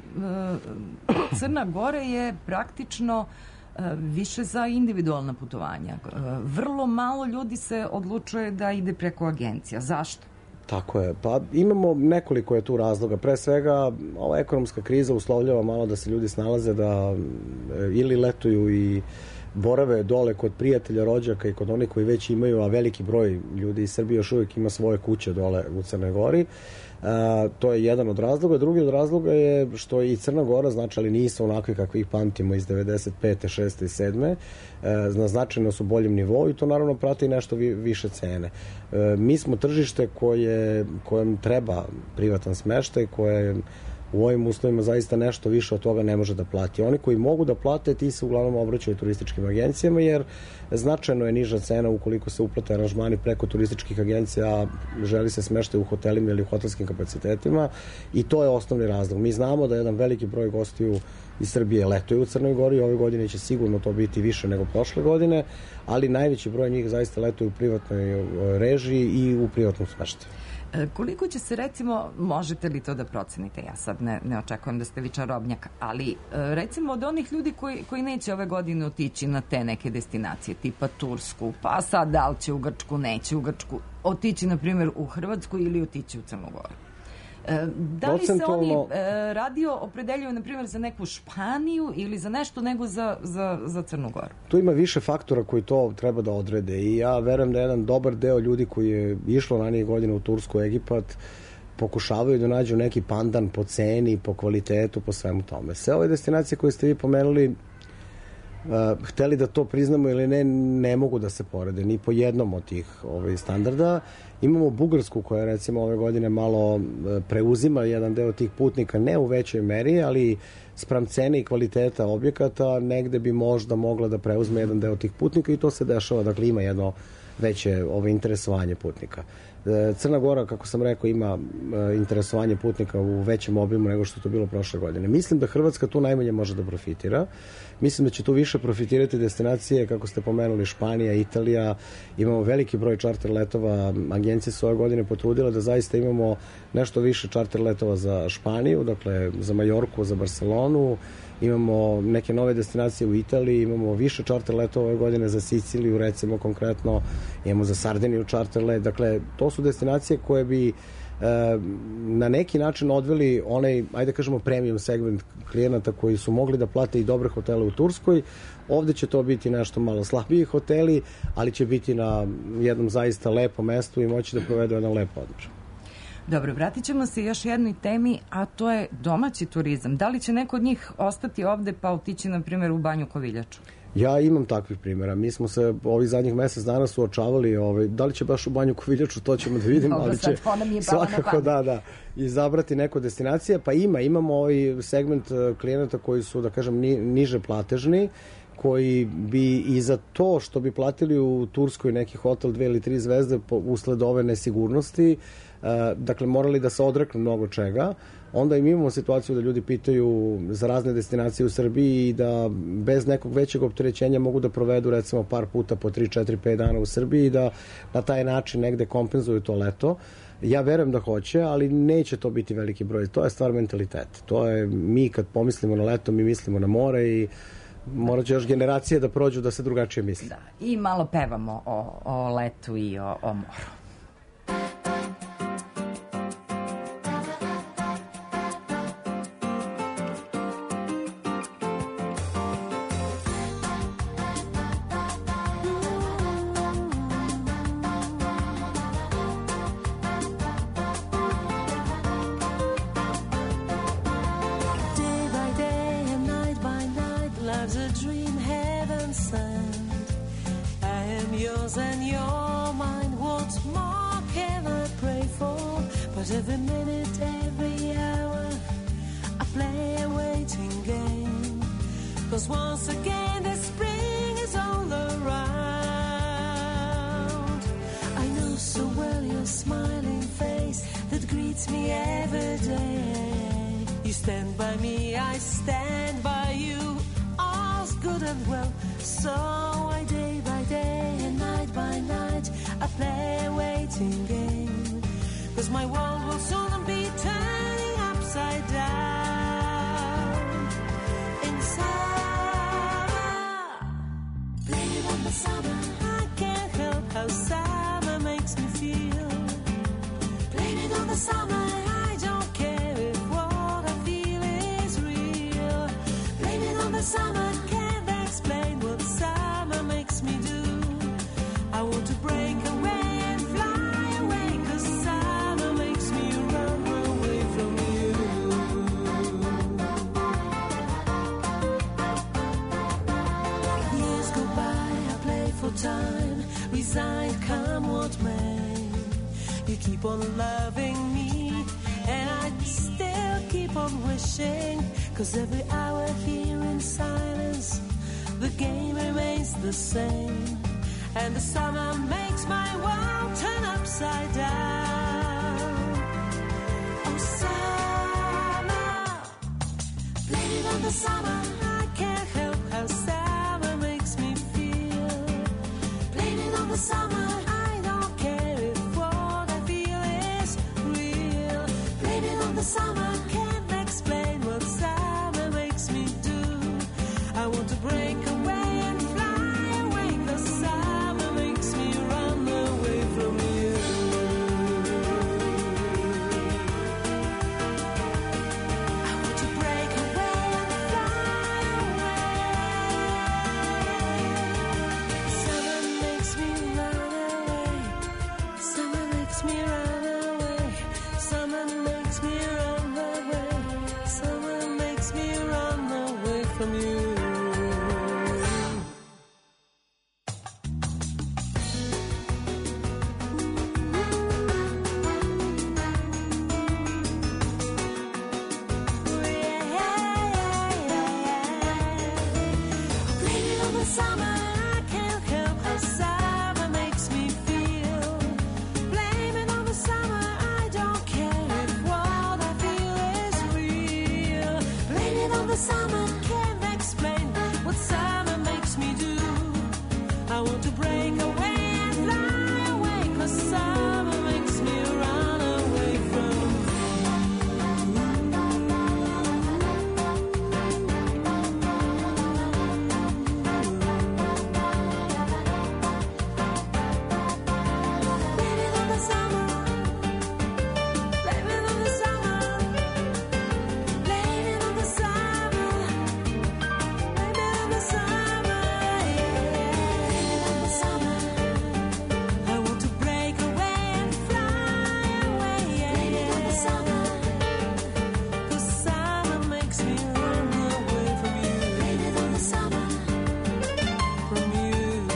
Crna Gora je praktično više za individualna putovanja. Vrlo malo ljudi se odlučuje da ide preko agencija. Zašto? Tako je. Pa imamo nekoliko je tu razloga. Pre svega, ova ekonomska kriza uslovljava malo da se ljudi snalaze da ili letuju i borave dole kod prijatelja, rođaka i kod onih koji već imaju, a veliki broj ljudi iz Srbije još uvijek ima svoje kuće dole u Crnoj Gori. To je jedan od razloga. Drugi od razloga je što i Crna Gora, znači, ali nisu onakvi kakvih pamtimo iz 95. 6. i 7. Značajno su boljem nivou i to naravno prati nešto više cene. Mi smo tržište kojem treba privatan smeštaj, koje u ovim uslovima zaista nešto više od toga ne može da plati. Oni koji mogu da plate, ti se uglavnom obraćaju turističkim agencijama, jer značajno je niža cena ukoliko se uplate aranžmani preko turističkih agencija, želi se smeštaj u hotelima ili u hotelskim kapacitetima, i to je osnovni razlog. Mi znamo da jedan veliki broj gostiju iz Srbije letuje u Crnoj Gori, ove godine će sigurno to biti više nego prošle godine, ali najveći broj njih zaista letuje u privatnoj režiji i u privatnom smeštaju. Koliko će se, recimo, možete li to da procenite? Ja sad ne očekujem da ste vi čarobnjak, ali recimo od onih ljudi koji neće ove godine otići na te neke destinacije, tipa Tursku, pa sad da li će u Grčku, neće u Grčku, otići, na primjer, u Hrvatsku ili otići u Crnu Goru. Da li se oni radio opredeljuju, na primjer, za neku Španiju ili za nešto nego za Crnu Goru? Tu ima više faktora koji to treba da odrede i ja verujem da jedan dobar deo ljudi koji je išlo ranije godine u Tursku, Egipat, pokušavaju da nađu neki pandan po ceni, po kvalitetu, po svemu tome. Sve ove destinacije koje ste vi pomenuli, hteli da to priznamo ili ne mogu da se porede ni po jednom od tih standarda. Imamo Bugarsku koja recimo ove godine malo preuzima jedan deo tih putnika, ne u većoj meri, ali spram cene i kvaliteta objekata negde bi možda mogla da preuzme jedan deo tih putnika i to se dešava, dakle ima jedno veće interesovanje putnika. Crna Gora, kako sam rekao, ima interesovanje putnika u većem obimu nego što to bilo prošle godine. Mislim da Hrvatska tu najmanje može da profitira. Mislim da će tu više profitirati destinacije, kako ste pomenuli, Španija, Italija. Imamo veliki broj čarter letova. Agencije su ove godine potrudile da zaista imamo nešto više čarter letova za Španiju, dakle za Majorku, za Barcelonu. Imamo neke nove destinacije u Italiji, imamo više čarter letova ove godine za Siciliju, recimo konkretno, imamo za Sardiniju čarter let. Dakle, to su destinacije koje bi na neki način odveli onaj, ajde kažemo, premium segment klijenata koji su mogli da plate i dobre hotele u Turskoj. Ovde će to biti nešto malo slabiji hoteli, ali će biti na jednom zaista lepom mestu i moći da provedu jedan lep odmor. Dobro, vratit ćemo se još jednoj temi, a to je domaći turizam. Da li će neko od njih ostati ovde pa otići, na primjer, u Banju Koviljaču? Ja imam takvih primjera. Mi smo se ovih zadnjih mesec dana suočavali, da li će baš u Banju Koviljaču, to ćemo da vidimo, ali će svakako izabrati neko destinacija. Pa imamo ovaj segment klijenata koji su, da kažem, niže platežni, koji bi i za to što bi platili u Turskoj neki hotel 2 ili 3 zvezde usled ove nesigurnosti, dakle morali da se odreknu mnogo čega. Onda imamo situaciju da ljudi pitaju za razne destinacije u Srbiji i da bez nekog većeg opterećenja mogu da provedu recimo par puta po 3, 4, 5 dana u Srbiji i da na taj način negde kompenzuju to leto. Ja verujem da hoće, ali neće to biti veliki broj. To je stvar mentaliteta. To je, mi kad pomislimo na leto, mi mislimo na more i morat će još generacije da prođu da se drugačije misli. Da, i malo pevamo o letu i o moru. stand by me, I stand by you. All's good and well, so I day by day and night by night I play a waiting game, 'cause my world will soon be turning upside down. In summer, blame it on the summer, I can't help how summer makes me feel. Blame it on the summer, I don't care if what I feel is real. Blame it on the summer, can't explain what summer makes me do. I want to break away and fly away, 'cause summer makes me run away from you. Years go by, I play for time, resigned come what may. You keep on loving me, and I still keep on wishing, 'cause every hour here in silence, the game remains the same. And the summer makes my world turn upside down. Oh, summer, blame it on the summer, I can't help how summer makes me feel. Blame it on the summer, I don't care if what I feel is real. Blame it on the summer, can't explain what summer makes me do. I want to break away and fly away, 'cause summer makes me run away from you. I want to break away and fly away. Summer makes me run away. Summer makes me run away. Summer makes me run away. Summer makes me run away from you. Blame it on the summer, I can't help how summer makes me feel. Blame it on the summer, I don't care if what I feel is real. Blame it on the summer, can't explain what summer makes me do. I want to break away and fly away, 'cause summer makes me run away from you. Blame it on the summer. Blame it on the summer. Blame it on the summer. Blame it on the summer. Yeah. Blame it on the summer. I want to break away and fly away. Yeah. Blame it on the summer. 'Cause summer makes me run away from you. Blame it on the summer. From you.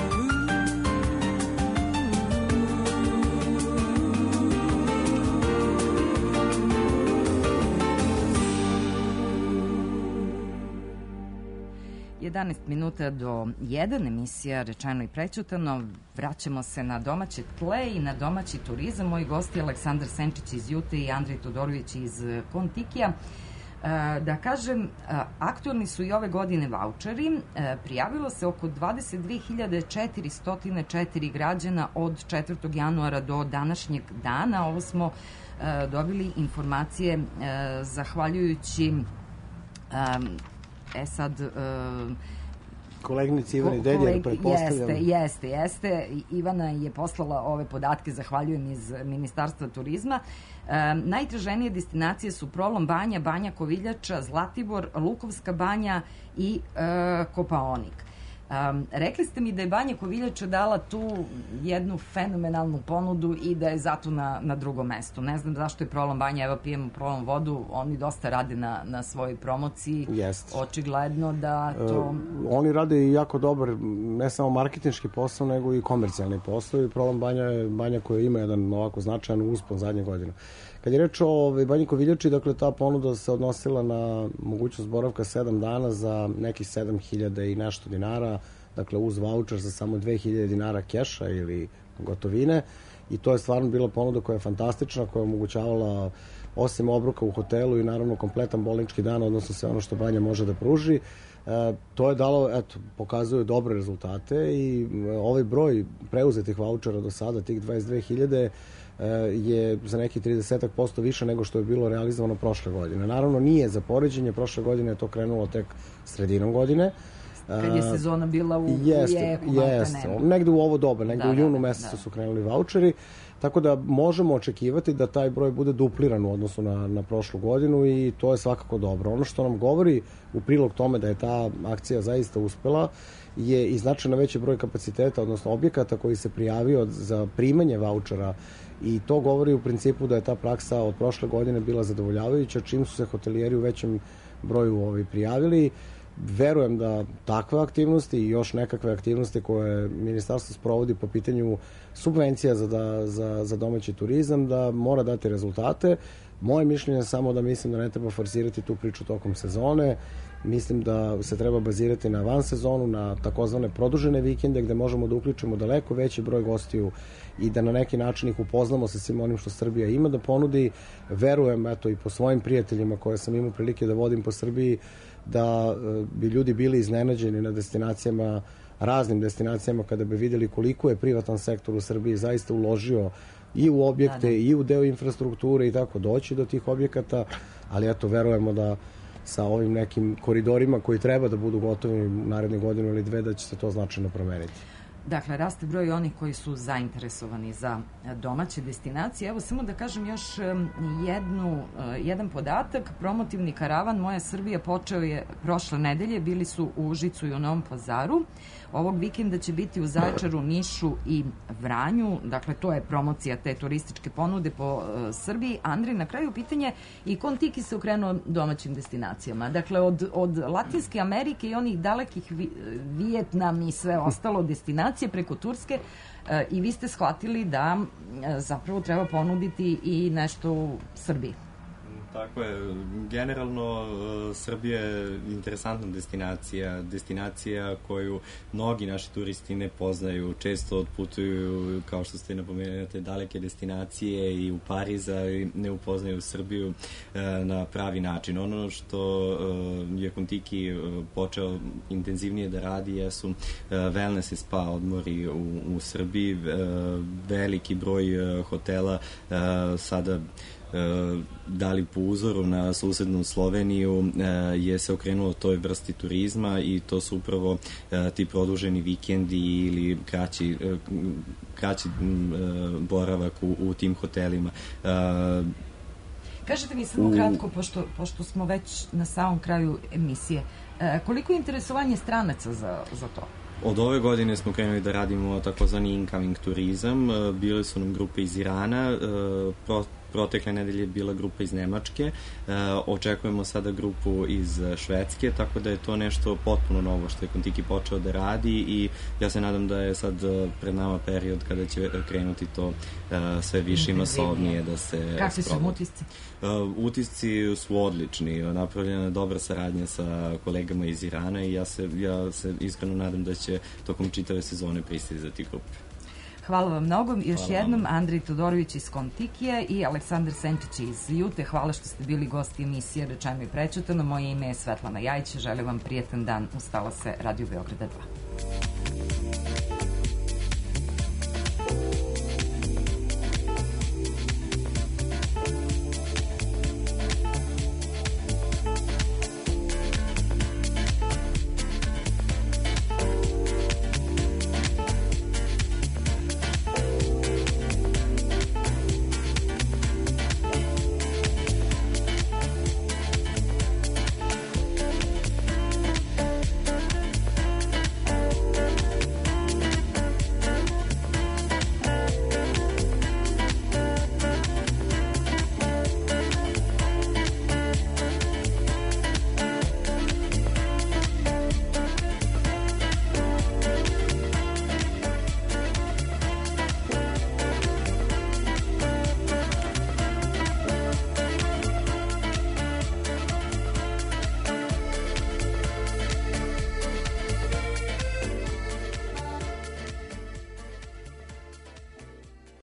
Jedanaest minuta do 1, emisija Rečeno i prećutano. Vraćamo se na domaće tle i na domaći turizam. Moji gosti Aleksandar Senčić iz Jute i Andrej Todorović iz Kontikija. Da kažem, aktualni su i ove godine vaučeri. Prijavilo se oko 22.404 građana od 4. januara do današnjeg dana. Ovo smo dobili informacije zahvaljujući koleginici Ivani Deljer, pretpostavljam. Jeste. Ivana je poslala ove podatke, zahvaljujem, iz Ministarstva turizma. Najtraženije destinacije su Prolom banja, Banja Koviljača, Zlatibor, Lukovska banja i Kopaonik. Rekli ste mi da je Banja Koviljača dala tu jednu fenomenalnu ponudu i da je zato na drugom mestu. Ne znam zašto je Prolom banja, evo pijemo Prolom vodu, oni dosta rade na svojoj promociji. Očigledno da to... Oni rade i jako dobar, ne samo marketinški posao, nego i komercijalni posao, i Prolom banja je banja koja ima jedan ovako značajan uspon zadnje godine. Kad je reč o Banji Koviljači, dakle, ta ponuda se odnosila na mogućnost boravka 7 dana za nekih 7.000 i nešto dinara, dakle uz vaučer za samo 2.000 dinara keša ili gotovine, i to je stvarno bila ponuda koja je fantastična, koja je omogućavala osim obroka u hotelu i naravno kompletan bolnički dan, odnosno sve ono što Banja može da pruži. To je dalo, eto, pokazuje dobre rezultate i ovaj broj preuzetih vaučera do sada, tih 22.000, je za neki 30% više nego što je bilo realizovano prošle godine. Naravno, nije za poređenje, prošle godine je to krenulo tek sredinom godine. Kad je sezona bila u jeku, negde u ovo doba, negde u junu mesecu su krenuli vaučeri, tako da možemo očekivati da taj broj bude dupliran u odnosu na prošlu godinu i to je svakako dobro. Ono što nam govori u prilog tome da je ta akcija zaista uspela je i značajno veći broj kapaciteta, odnosno objekata koji se prijavio za primanje vaučera, i to govori u principu da je ta praksa od prošle godine bila zadovoljavajuća, čim su se hotelijeri u većem broju prijavili. Verujem da takve aktivnosti i još nekakve aktivnosti koje ministarstvo sprovodi po pitanju subvencija za domaći turizam, da mora dati rezultate. Moje mišljenje je samo da mislim da ne treba forsirati tu priču tokom sezone. Mislim da se treba bazirati na van sezonu, na takozvane produžene vikende gde možemo da uključimo daleko veći broj gostiju i da na neki način ih upoznamo sa svim onim što Srbija ima da ponudi. Verujem, eto, i po svojim prijateljima koje sam imao prilike da vodim po Srbiji, da bi ljudi bili iznenađeni na destinacijama, raznim destinacijama, kada bi vidjeli koliko je privatan sektor u Srbiji zaista uložio i u objekte i u deo infrastrukture i tako doći do tih objekata, ali eto, verujemo da sa ovim nekim koridorima koji treba da budu gotovi u naredne godinu ili dve, da će se to značajno promeniti. Dakle, raste broj onih koji su zainteresovani za domaće destinacije. Evo, samo da kažem još jedan podatak. Promotivni karavan Moja Srbija počeo je prošle nedelje. Bili su u Užicu i u Novom Pazaru. Ovog vikenda će biti u Zaječaru, Nišu i Vranju. Dakle, to je promocija te turističke ponude po Srbiji. Andrej, na kraju pitanje, i Kontiki se okrenuo domaćim destinacijama. Dakle, od Latinske Amerike i onih dalekih Vijetnam i sve ostalo destinacije preko Turske, i vi ste shvatili da zapravo treba ponuditi i nešto u Srbiji. Tako je. Generalno, Srbija je interesantna destinacija koju mnogi naši turisti ne poznaju. Često odputuju, kao što ste napomenuli, te daleke destinacije i u Pariza i ne upoznaju Srbiju na pravi način. Ono što je Kontiki počeo intenzivnije da radi jesu wellness i spa odmori u Srbiji. Veliki broj hotela sada dali po uzoru na susednu Sloveniju je se okrenulo toj vrsti turizma i to su upravo ti produženi vikendi ili kraći boravak u tim hotelima. Kažete mi samo kratko, pošto smo već na samom kraju emisije, koliko je interesovanje stranaca za to? Od ove godine smo krenuli da radimo takozvani incoming turizam. Bile su nam grupe iz Irana, protekle nedelje je bila grupa iz Nemačke, očekujemo sada grupu iz Švedske, tako da je to nešto potpuno novo što je Kontiki počeo da radi i ja se nadam da je sad pred nama period kada će krenuti to sve više i masovnije da se sprovodi. Kakvi su utisci? Utisci su odlični, napravljena je dobra saradnja sa kolegama iz Irana i ja se iskreno nadam da će tokom čitave sezone pristizati grupe. Hvala vam mnogo. Još jednom, Andrej Todorović iz Kontikije i Aleksandar Senčić iz Jute. Hvala što ste bili gosti emisije Rečeno i prećutano. Moje ime je Svetlana Jajić. Želim vam prijetan dan. Ustala se Radio Beograda 2.